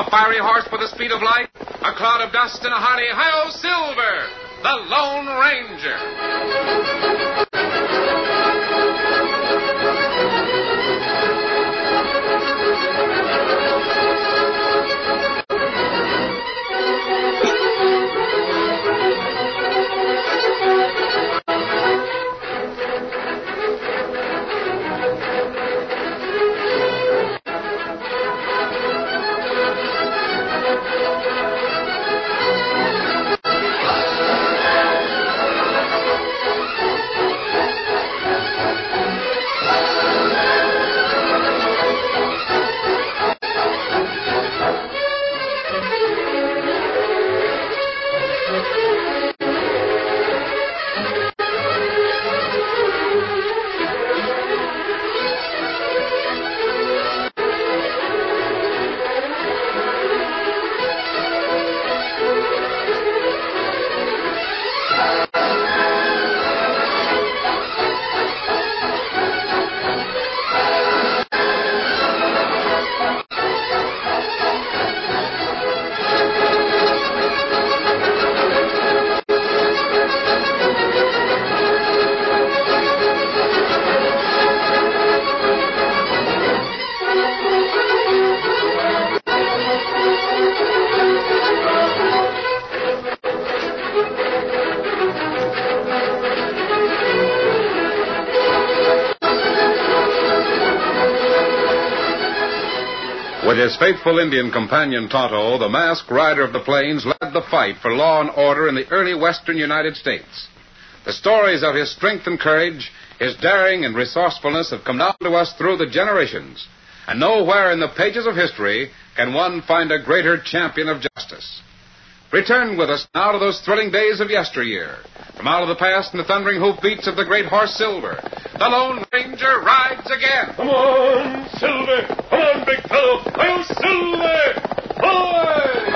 A fiery horse with the speed of light, a cloud of dust, and a hearty hi-yo Silver, the Lone Ranger. With his faithful Indian companion Tonto, the masked rider of the plains led the fight for law and order in the early western United States. The stories of his strength and courage, his daring and resourcefulness have come down to us through the generations. And nowhere in the pages of history can one find a greater champion of justice. Return with us now to those thrilling days of yesteryear. From out of the past and the thundering hoofbeats of the great horse Silver, the Lone Ranger rides again. Come on, Silver! Come on, big fellow! Hi-yo, Silver! Boy!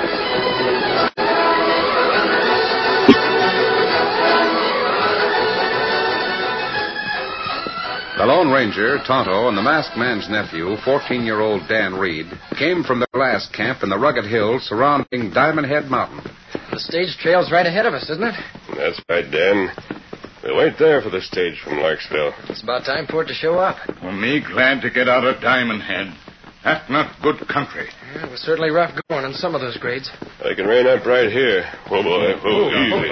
The Lone Ranger, Tonto, and the masked man's nephew, 14-year-old Dan Reed, came from their last camp in the rugged hills surrounding Diamond Head Mountain. The stage trail's right ahead of us, isn't it? That's right, Dan. We'll wait there for the stage from Larksville. It's about time for it to show up. Well, me glad to get out of Diamond Head. That's not good country. Yeah, it was certainly rough going in some of those grades. I can rein up right here. Whoa, boy. Whoa,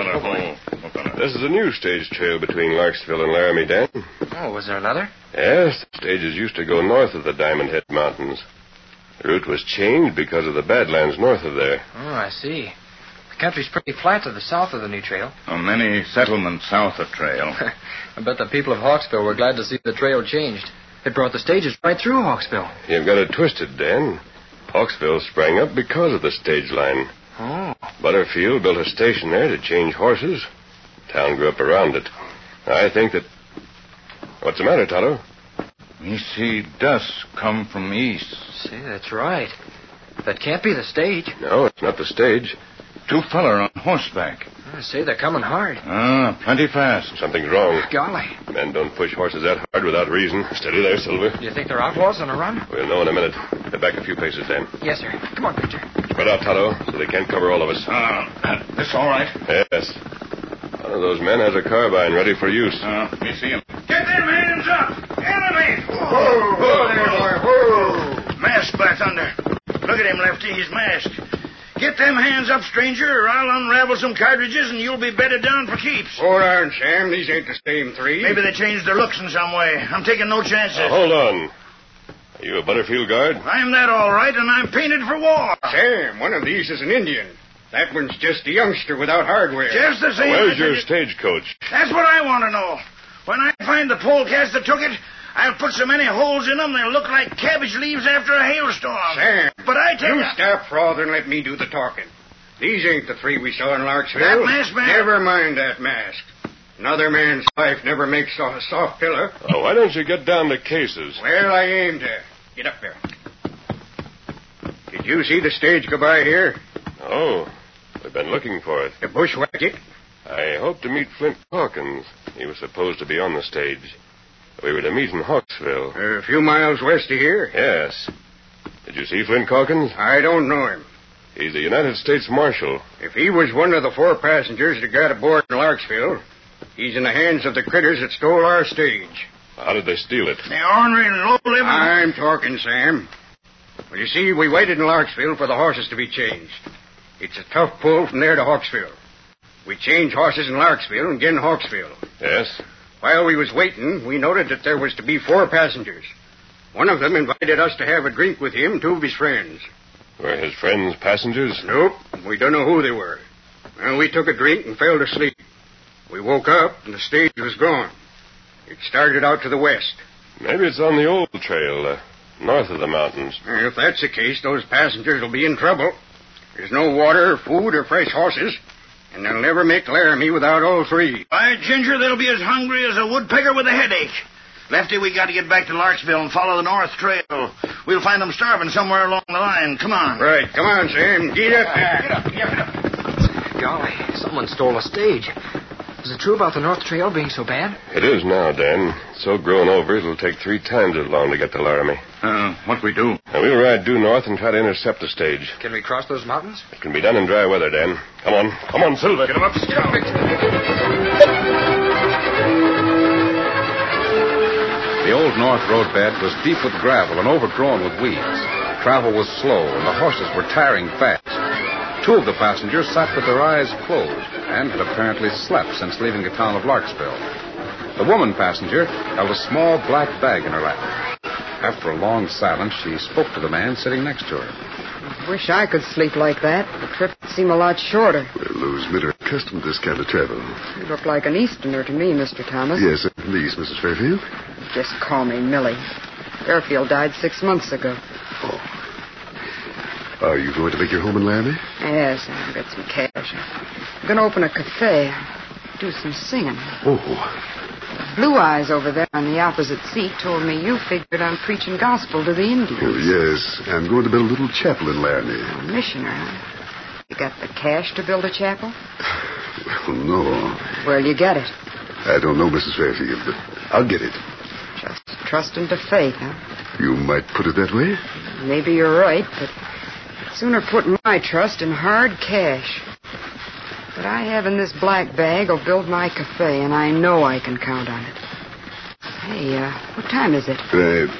easy. This is a new stage trail between Larksville and Laramie, Dan. Oh, was there another? Yes, the stages used to go north of the Diamond Head Mountains. The route was changed because of the Badlands north of there. Oh, I see. The country's pretty flat to the south of the new trail. Many settlements south of trail. I bet the people of Hawksville were glad to see the trail changed. It brought the stages right through Hawksville. You've got it twisted, Dan. Hawksville sprang up because of the stage line. Oh. Butterfield built a station there to change horses. Town grew up around it. I think that... What's the matter, Tonto? Me see dust come from east. See, that's right. That can't be the stage. No, it's not the stage. Two feller on horseback. I say they're coming hard. Plenty fast. Something's wrong. Golly. Men don't push horses that hard without reason. Steady there, Silver. Do you think they're outlaws on a run? We'll know in a minute. Get back a few paces, Dan. Yes, sir. Come on, Victor. Spread out, Tonto, so they can't cover all of us. This all right? Yes. One of those men has a carbine ready for use. Me see him. Get them hands up! Enemy! Whoa there, boy, whoa! Masked, by thunder. Look at him, Lefty. He's masked. Get them hands up, stranger, or I'll unravel some cartridges and you'll be bedded down for keeps. Hold on, Sam. These ain't the same three. Maybe they changed their looks in some way. I'm taking no chances. Now, hold on. Are you a Butterfield guard? I'm that all right, and I'm painted for war. Sam, one of these is an Indian. That one's just a youngster without hardware. Just the same. Where's your stagecoach? That's what I want to know. When I find the polecats that took it, I'll put so many holes in them they'll look like cabbage leaves after a hailstorm. Sam, but I tell you stop frother and let me do the talking. These ain't the three we saw in Larksville. That masked man... Never mind that mask. Another man's life never makes a soft pillow. Oh, why don't you get down to cases? Well, I aim to. Get up there. Did you see the stage go by here? Oh, we've been looking for it. The bushwhack? I hope to meet Flint Hawkins. He was supposed to be on the stage. We were to meet in Hawksville. A few miles west of here? Yes. Did you see Flint Hawkins? I don't know him. He's a United States Marshal. If he was one of the 4 passengers that got aboard in Larksville, he's in the hands of the critters that stole our stage. How did they steal it? The ornery, low-living... I'm talking, Sam. Well, you see, we waited in Larksville for the horses to be changed. It's a tough pull from there to Hawksville. We changed horses in Larksville and get in Hawksville. Yes? While we was waiting, we noted that there was to be 4 passengers. One of them invited us to have a drink with him, 2 of his friends. Were his friends passengers? Nope, we don't know who they were. Well, we took a drink and fell to sleep. We woke up and the stage was gone. It started out to the west. Maybe it's on the old trail, north of the mountains. If that's the case, those passengers will be in trouble. There's no water, food, or fresh horses, and they'll never make Laramie without all 3. By Ginger, they'll be as hungry as a woodpecker with a headache. Lefty, we got to get back to Larksville and follow the north trail. We'll find them starving somewhere along the line. Come on. Right, come on, Sam. Get up there. Get up. Golly, someone stole a stage. Is it true about the North Trail being so bad? It is now, Dan. It's so grown over, it'll take 3 times as long to get to Laramie. What we do? Now, we'll ride due north and try to intercept the stage. Can we cross those mountains? It can be done in dry weather, Dan. Come on. Come on, Silver. Get him up, Scout. The old north roadbed was deep with gravel and overgrown with weeds. Travel was slow, and the horses were tiring fast. 2 of the passengers sat with their eyes closed and had apparently slept since leaving the town of Larksville. The woman passenger held a small black bag in her lap. After a long silence, she spoke to the man sitting next to her. Wish I could sleep like that. The trip would seem a lot shorter. Well, those men are accustomed to this kind of travel. You look like an Easterner to me, Mr. Thomas. Yes, at least, Mrs. Fairfield. Just call me Millie. Fairfield died 6 months ago. Oh. Are you going to make your home in Laramie? Yes, I'll get some cash. I'm going to open a cafe. Do some singing. Oh. Blue Eyes over there on the opposite seat told me you figured on preaching gospel to the Indians. Oh, yes. I'm going to build a little chapel in Laramie. A missioner, huh? You got the cash to build a chapel? Well, no. Where'll you get it? I don't know, Mrs. Fairfield, but I'll get it. Just trusting to faith, huh? You might put it that way. Maybe you're right, but sooner put my trust in hard cash. What I have in this black bag will build my cafe, and I know I can count on it. Hey, what time is it? 3:30.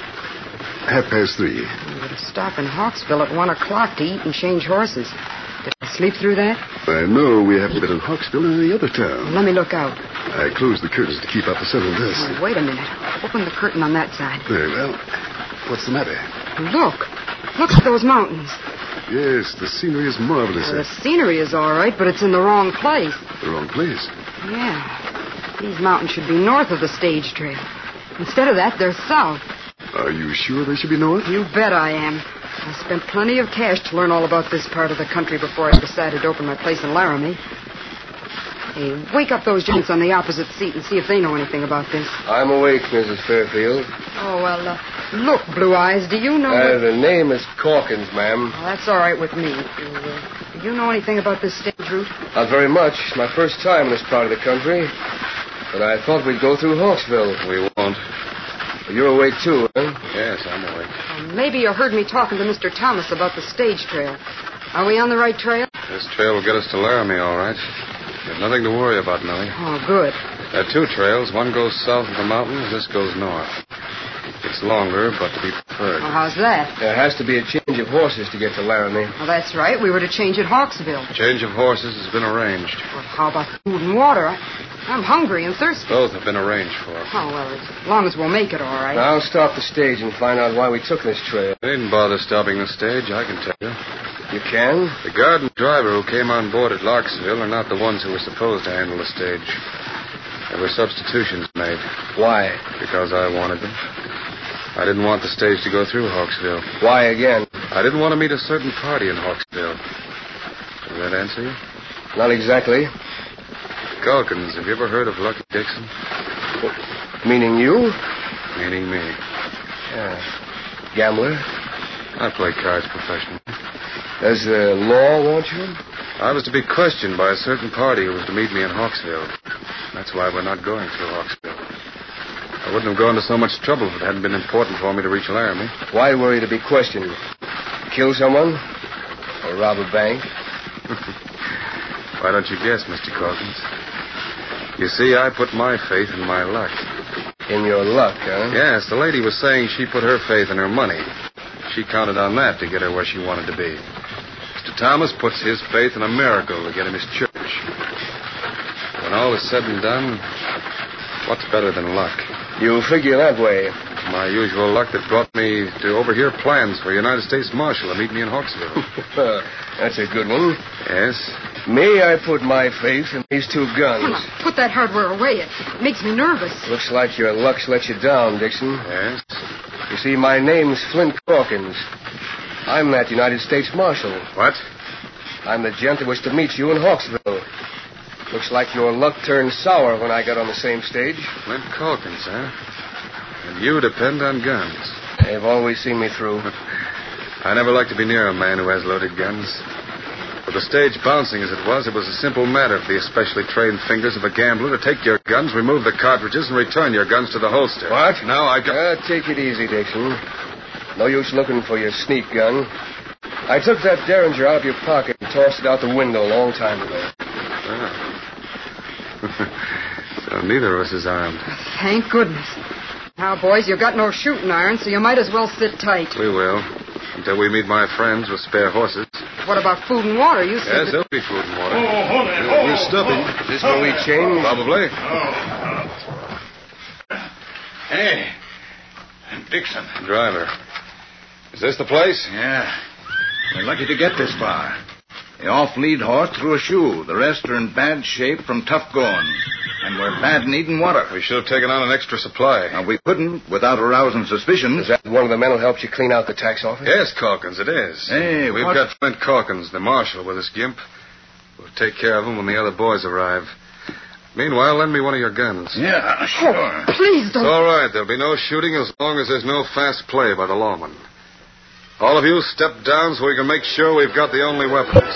I'm going to stop in Hawksville at 1 o'clock to eat and change horses. Did I sleep through that? I know we haven't been in Hawksville or any other town. Let me look out. I closed the curtains to keep out the sun and dust. Oh, wait a minute. Open the curtain on that side. Very well. What's the matter? Look. Look at those mountains. Yes, the scenery is marvelous. The scenery is all right, but it's in the wrong place. The wrong place. Yeah. These mountains should be north of the stage trail. Instead of that, they're south. Are you sure they should be north? You bet I am. I spent plenty of cash to learn all about this part of the country before I decided to open my place in Laramie. Hey, wake up those gents on the opposite seat and see if they know anything about this. I'm awake, Mrs. Fairfield. Oh, well, look, Blue Eyes, do you know... The name is Corkins, ma'am. Well, that's all right with me. Do you know anything about this stage route? Not very much. It's my first time in this part of the country. But I thought we'd go through Hawksville. We won't. You're awake, too, huh? Yes, I'm awake. Maybe you heard me talking to Mr. Thomas about the stage trail. Are we on the right trail? This trail will get us to Laramie, all right. There's nothing to worry about, Millie. Oh, good. There are 2 trails. One goes south of the mountains. This goes north. It's longer, but to be preferred. Well, how's that? There has to be a change of horses to get to Laramie. Well, that's right. We were to change at Hawksville. Change of horses has been arranged. Well, how about food and water? I'm hungry and thirsty. Both have been arranged for. Oh, well, as long as we'll make it, all right. I'll stop the stage and find out why we took this trail. They didn't bother stopping the stage, I can tell you. You can? The guard and driver who came on board at Larksville are not the ones who were supposed to handle the stage. There were substitutions made. Why? Because I wanted them. I didn't want the stage to go through Hawksville. Why again? I didn't want to meet a certain party in Hawksville. Does that answer you? Not exactly. Calkins, have you ever heard of Lucky Dixon? Meaning you? Meaning me. Yeah. Gambler? I play cards professionally. Does the law want you? I was to be questioned by a certain party who was to meet me in Hawksville. That's why we're not going through Hawksville. I wouldn't have gone to so much trouble if it hadn't been important for me to reach Laramie. Why were you to be questioned? Kill someone? Or rob a bank? Why don't you guess, Mr. Calkins? You see, I put my faith in my luck. In your luck, huh? Yes, the lady was saying she put her faith in her money. She counted on that to get her where she wanted to be. Mr. Thomas puts his faith in a miracle to get him his church. When all is said and done, what's better than luck? You figure that way. My usual luck that brought me to overhear plans for a United States Marshal to meet me in Hawksville. That's a good one. Yes? Me, I put my faith in these two guns. Come on, put that hardware away. It makes me nervous. Looks like your luck's let you down, Dixon. Yes? You see, my name's Flint Calkins. I'm that United States Marshal. What? I'm the gent that was to meet you in Hawksville. Looks like your luck turned sour when I got on the same stage. Flint Calkins, huh? And you depend on guns. They've always seen me through. I never like to be near a man who has loaded guns. With the stage bouncing as it was a simple matter for the especially trained fingers of a gambler to take your guns, remove the cartridges, and return your guns to the holster. What? Now I got... Take it easy, Dixon. No use looking for your sneak gun. I took that Derringer out of your pocket and tossed it out the window a long time ago. So neither of us is armed. Thank goodness. Now, boys, you've got no shooting iron, so you might as well sit tight. We will. Until we meet my friends with spare horses. What about food and water? You said... Yes, there'll be food and water. We're stuffing. Is this where we change? Probably. Hey, Dixon. Driver. Is this the place? Yeah. We're lucky to get this far. The off-lead horse threw a shoe. The rest are in bad shape from tough going. And we're bad needing water. We should have taken on an extra supply. Now, we couldn't without arousing suspicions. Is that one of the men who helped you clean out the tax office? Yes, Calkins, it is. Hey, We've what? got Flint Calkins, the marshal, with us, Gimp. We'll take care of him when the other boys arrive. Meanwhile, lend me one of your guns. Yeah, sure. Oh, please don't... It's all right. There'll be no shooting as long as there's no fast play by the lawman. All of you step down so we can make sure we've got the only weapons.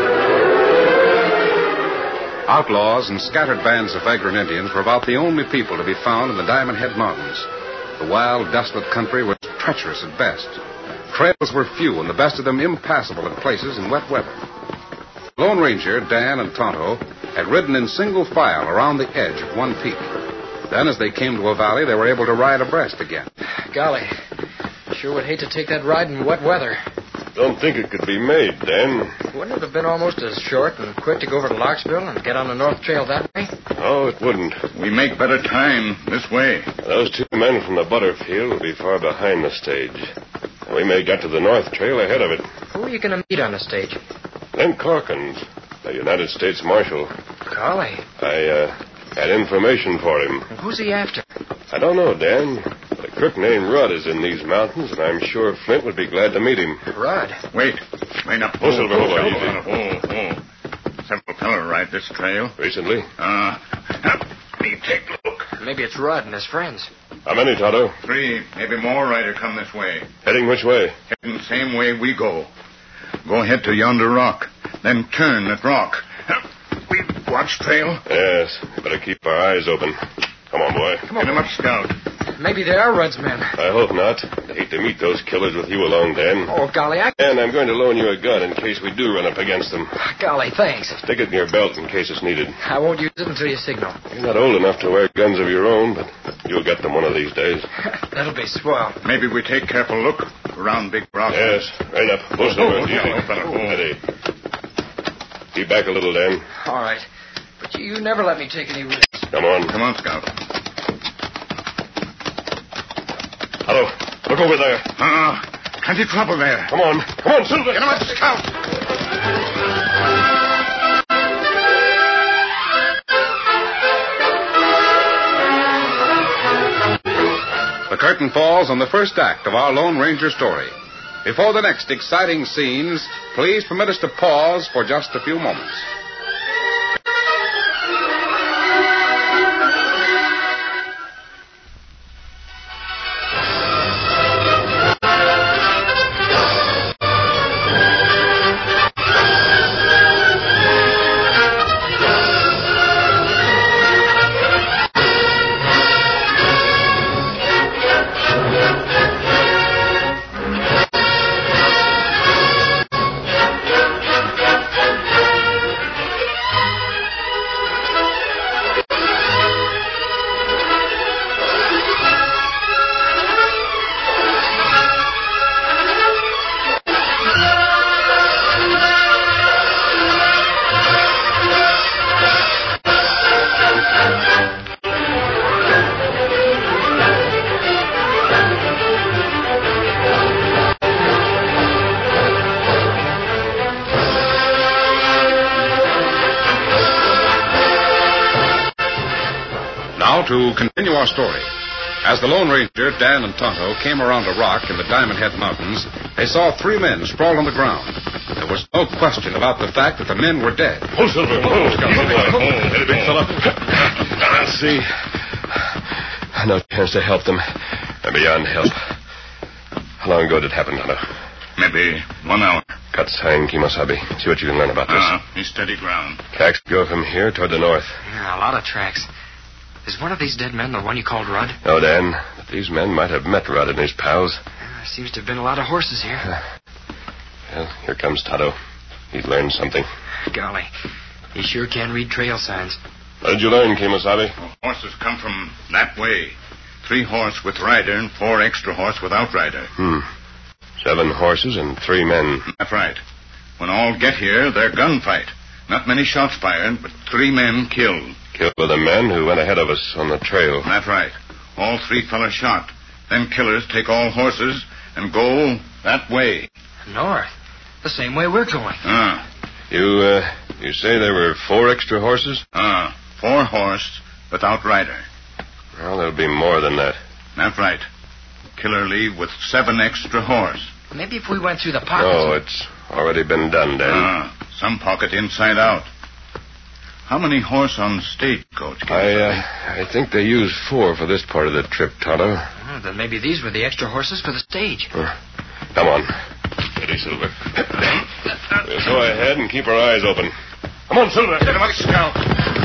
Outlaws and scattered bands of vagrant Indians were about the only people to be found in the Diamond Head Mountains. The wild, desolate country was treacherous at best. Trails were few, and the best of them impassable at places in wet weather. Lone Ranger, Dan, and Tonto had ridden in single file around the edge of one peak. Then, as they came to a valley, they were able to ride abreast again. Golly, sure would hate to take that ride in wet weather. Don't think it could be made, Dan. Wouldn't it have been almost as short and quick to go over to Larksville and get on the North Trail that way? Oh, it wouldn't. We make better time this way. Those two men from the Butterfield will be far behind the stage. We may get to the North Trail ahead of it. Who are you going to meet on the stage? Flint Calkins, the United States Marshal. Golly. I had information for him. Who's he after? I don't know, Dan. But a crook named Rudd is in these mountains, and I'm sure Flint would be glad to meet him. Rudd. Wait now. Oh, Silver, hold on, Several feller ride this trail. Recently? Me take a look. Maybe it's Rudd and his friends. How many, Tonto? 3, maybe more rider come this way. Heading which way? Heading the same way we go. Go ahead to yonder rock, then turn that rock. We watch trail. Yes, better keep our eyes open. Come on, boy. Get him up, Scout. Maybe they are Rudd's men. I hope not. I hate to meet those killers with you along, Dan. Oh, golly, And I'm going to loan you a gun in case we do run up against them. Golly, thanks. Stick it in your belt in case it's needed. I won't use it until you signal. You're not old enough to wear guns of your own, but you'll get them one of these days. That'll be swell. Maybe we take careful look around Big Rock. Yes, right up. Most of it. yeah, fella. Steady. Keep back a little, Dan. All right. But you never let me take any risks. Come on. Come on, Scout. Hello. Look over there. Plenty trouble there. Come on. Come on, Silver. Get him up, Scout. The curtain falls on the first act of our Lone Ranger story. Before the next exciting scenes, please permit us to pause for just a few moments. Now to continue our story. As the Lone Ranger, Dan, and Tonto came around a rock in the Diamond Head Mountains, they saw 3 men sprawled on the ground. There was no question about the fact that the men were dead. Oh, Silver. Oh, hey, big fella. Let's see. No chance to help them. They're beyond help. How long ago did it happen, Tonto? Maybe 1 hour. Cut sign, Kimosabe. See what you can learn about this. He's steady ground. Tracks go from here toward the north. Yeah, a lot of tracks. Is one of these dead men the one you called Rudd? No, Dan. But these men might have met Rudd and his pals. There seems to have been a lot of horses here. Well, here comes Tonto. He's learned something. Golly, he sure can read trail signs. What did you learn, Kimosabe? Horses come from that way. 3 horse with rider and 4 extra horse without rider. 7 horses and 3 men. That's right. When all get here, they're gunfight. Not many shots fired, but 3 men killed. Killed by the men who went ahead of us on the trail. That's right. All 3 fellas shot. Then killers take all horses and go that way. North? The same way we're going. You say there were 4 extra horses? 4 horse without rider. Well, there'll be more than that. That's right. Killer leave with 7 extra horse. Maybe if we went through the pockets... No, it's already been done, Dan. Some pocket inside out. How many horse on stagecoach? I think they used 4 for this part of the trip, Tonto. Then maybe these were the extra horses for the stage. Come on. Steady, Silver. We'll go ahead and keep our eyes open. Come on, Silver. Get him on the scout.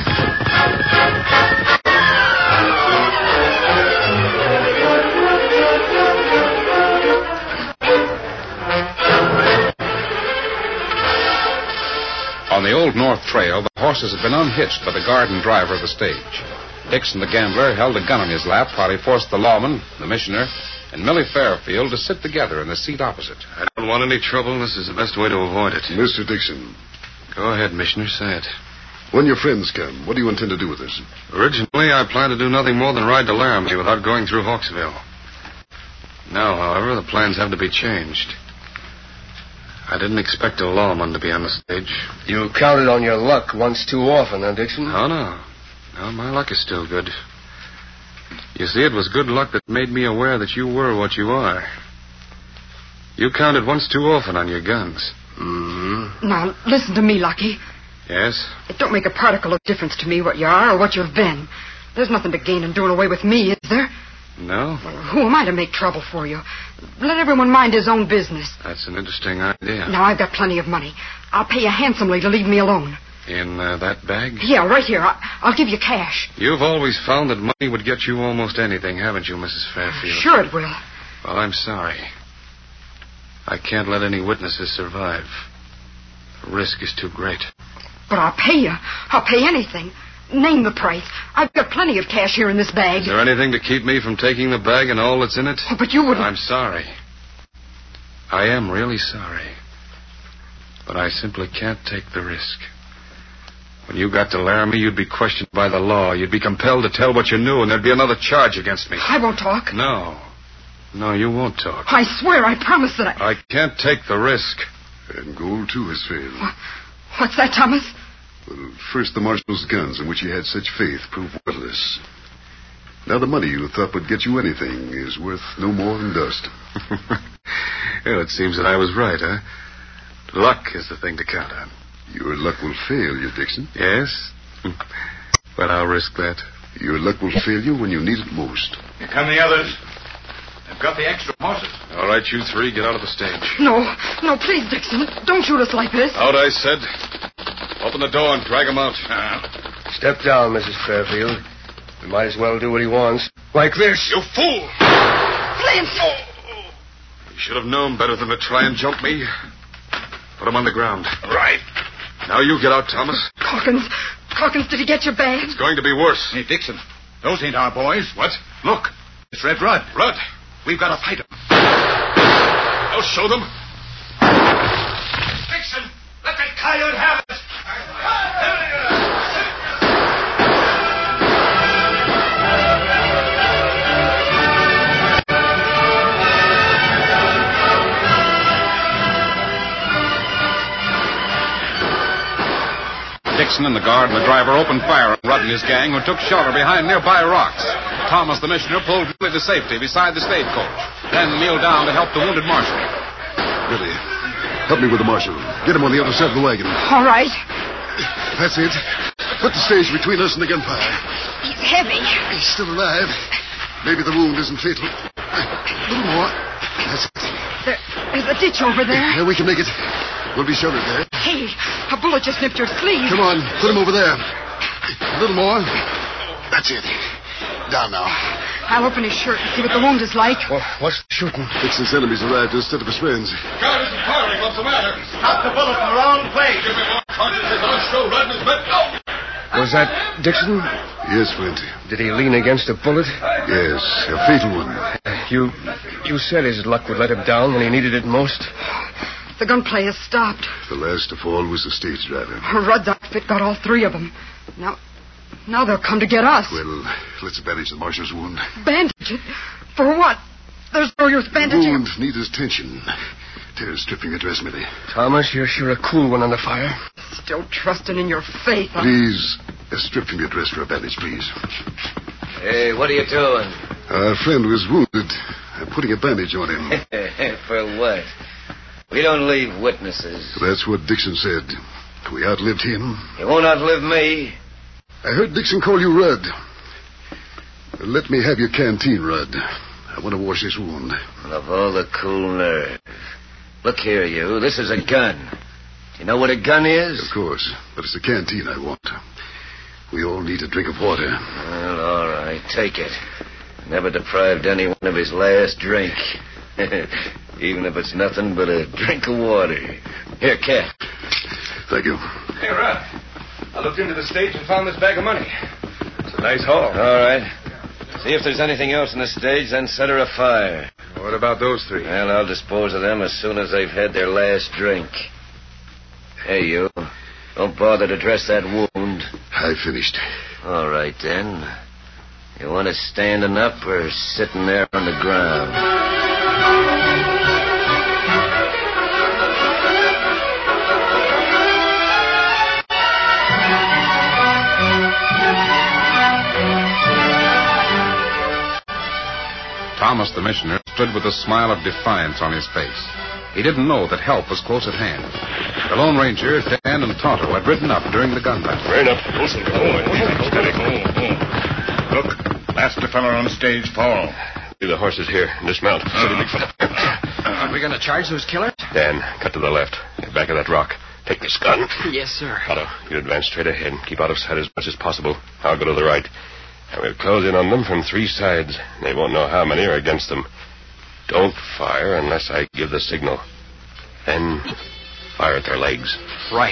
On the Old North Trail, the horses had been unhitched by the guard and driver of the stage. Dixon the gambler held a gun in his lap while he forced the lawman, the missioner, and Millie Fairfield to sit together in the seat opposite. I don't want any trouble. This is the best way to avoid it. Mr. Dixon. Go ahead, Missioner. Say it. When your friends come, what do you intend to do with us? Originally, I planned to do nothing more than ride to Laramie without going through Hawksville. Now, however, the plans have to be changed. I didn't expect a lawman to be on the stage. You counted on your luck once too often, huh, Dixon? Oh, no. No, my luck is still good. You see, it was good luck that made me aware that you were what you are. You counted once too often on your guns. Mm-hmm. Now, listen to me, Lucky. Yes? It don't make a particle of difference to me what you are or what you've been. There's nothing to gain in doing away with me, is there? No? Well, who am I to make trouble for you? Let everyone mind his own business. That's an interesting idea. Now, I've got plenty of money. I'll pay you handsomely to leave me alone. In that bag? Yeah, right here. I'll give you cash. You've always found that money would get you almost anything, haven't you, Mrs. Fairfield? Sure it will. Well, I'm sorry. I can't let any witnesses survive. The risk is too great. But I'll pay you. I'll pay anything. Name the price. I've got plenty of cash here in this bag. Is there anything to keep me from taking the bag and all that's in it? Oh, but you wouldn't... I'm sorry. I am really sorry. But I simply can't take the risk. When you got to Laramie, you'd be questioned by the law. You'd be compelled to tell what you knew, and there'd be another charge against me. I won't talk. No. No, you won't talk. I swear, I promise that I can't take the risk. And gold, too, has failed. What's that, Thomas? Well, first, the marshal's guns, in which you had such faith, proved worthless. Now the money you thought would get you anything is worth no more than dust. Well, it seems that I was right, huh? Luck is the thing to count on. Your luck will fail you, Dixon. Yes? Well, I'll risk that. Your luck will fail you when you need it most. Here come the others. They've got the extra horses. All right, you 3, get out of the stage. No, please, Dixon. Don't shoot us like this. Out, I said. Open the door and drag him out. Step down, Mrs. Fairfield. We might as well do what he wants. Like this. You fool! Flint! You should have known better than to try and jump me. Put him on the ground. Right. Now you get out, Thomas. Calkins, did he get your bag? It's going to be worse. Hey, Dixon, those ain't our boys. What? Look, it's Red Rudd. Rudd. We've got to fight him. I'll show them. Dixon, let that coyote have it. Dixon and the guard and the driver opened fire on Rudd and his gang, who took shelter behind nearby rocks. Thomas, the missioner, pulled Billy to safety beside the stagecoach, then kneeled down to help the wounded marshal. Billy, help me with the marshal. Get him on the other side of the wagon. All right. That's it. Put the stage between us and the gunfire. He's heavy. He's still alive. Maybe the wound isn't fatal. A little more. That's it. There's a ditch over there. Yeah, we can make it. We'll be sheltered there. Hey, a bullet just nipped your sleeve. Come on, put him over there. A little more. That's it. Down now. I'll open his shirt and see what the wound is like. What's the shooting? Dixon's enemies arrived instead of his friends. God isn't firing. What's the matter? Stop the bullet in the wrong place. Give me more cartridges. I'll show Rudd and his men. No! Was that Dixon? Yes, Flint. Did he lean against a bullet? Yes, a fatal one. You said his luck would let him down when he needed it most. The gunplay has stopped. The last to fall was the stage driver. Rudd's outfit got all three of them. Now they'll come to get us. Well, let's bandage the marshal's wound. Bandage it? For what? There's no use bandaging The wound needs attention. Tears stripping your dress, Millie. Thomas, you're sure a cool one under fire. Still trusting in your faith. Please, strip from your dress for a bandage, please. Hey, what are you doing? Our friend was wounded. I'm putting a bandage on him. For what? We don't leave witnesses. That's what Dixon said. We outlived him. You won't outlive me. I heard Dixon call you Rudd. Let me have your canteen, Rudd. I want to wash this wound. Of all the cool nerve. Look here, you. This is a gun. Do you know what a gun is? Of course. But it's the canteen I want. We all need a drink of water. Well, all right. Take it. Never deprived anyone of his last drink. Even if it's nothing but a drink of water. Here, Cap. Thank you. Hey, Rudd. I looked into the stage and found this bag of money. It's a nice haul. All right. See if there's anything else in the stage, then set her afire. What about those three? Well, I'll dispose of them as soon as they've had their last drink. Hey, you. Don't bother to dress that wound. I finished. All right, then. You want us standing up or sitting there on the ground? Thomas, the missioner, stood with a smile of defiance on his face. He didn't know that help was close at hand. The Lone Ranger, Dan, and Tonto had ridden up during the gun battle. Rein up. Listen. Steady. Look, last the fella on stage fall. Leave the horses here and dismount. Steady, big fella. Are we going to charge those killers? Dan, cut to the left. Get back of that rock. Take this gun. Yes, sir. Otto, you advance straight ahead. Keep out of sight as much as possible. I'll go to the right. And we'll close in on them from three sides. They won't know how many are against them. Don't fire unless I give the signal. Then fire at their legs. Right.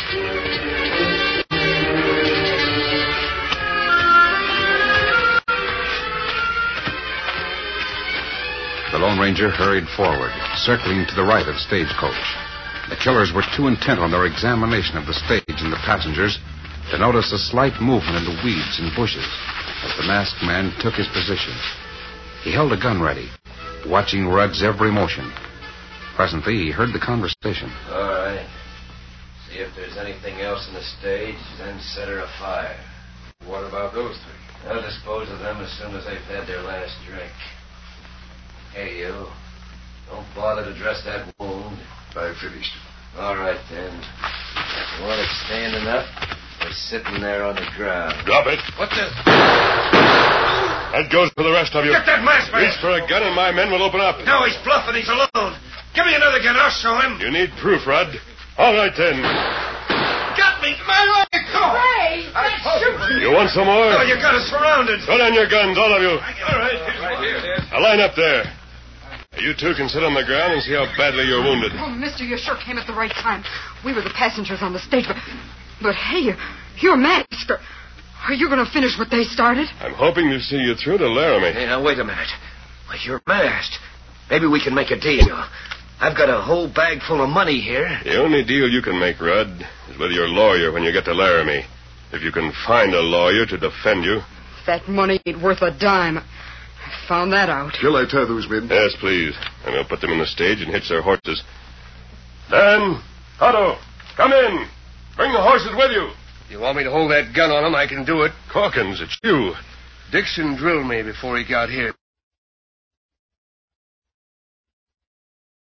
The Lone Ranger hurried forward, circling to the right of the stagecoach. The killers were too intent on their examination of the stage and the passengers to notice a slight movement in the weeds and bushes as the masked man took his position. He held a gun ready, watching Rudd's every motion. Presently, he heard the conversation. All right. See if there's anything else in the stage, then set her afire. What about those three? I'll dispose of them as soon as they've had their last drink. Hey, you. Don't bother to dress that wound. I finished. All right, then. You want it standing up or sitting there on the ground? Drop it. What the... That goes for the rest of you. Get that masked man! Reach for a gun and my men will open up. No, he's bluffing. He's alone. Give me another gun. I'll show him. You need proof, Rudd. All right, then. Got me. My leg. Come on. Hey, that's shooting. You want some more? Oh, you got us surrounded. Put on your guns, all of you. All right. Right here, Dad. Now line up there. You two can sit on the ground and see how badly you're wounded. Oh, mister, you sure came at the right time. We were the passengers on the stage, but hey, you're masked. Are you going to finish what they started? I'm hoping to see you through to Laramie. Hey, now, wait a minute. Well, you're masked. Maybe we can make a deal. I've got a whole bag full of money here. The only deal you can make, Rudd, is with your lawyer when you get to Laramie. If you can find a lawyer to defend you. That money ain't worth a dime. I found that out. Shall I tie those men? Yes, please. And we'll put them in the stage and hitch their horses. Dan, Otto, come in. Bring the horses with you. You want me to hold that gun on him, I can do it. Hawkins, it's you. Dixon drilled me before he got here.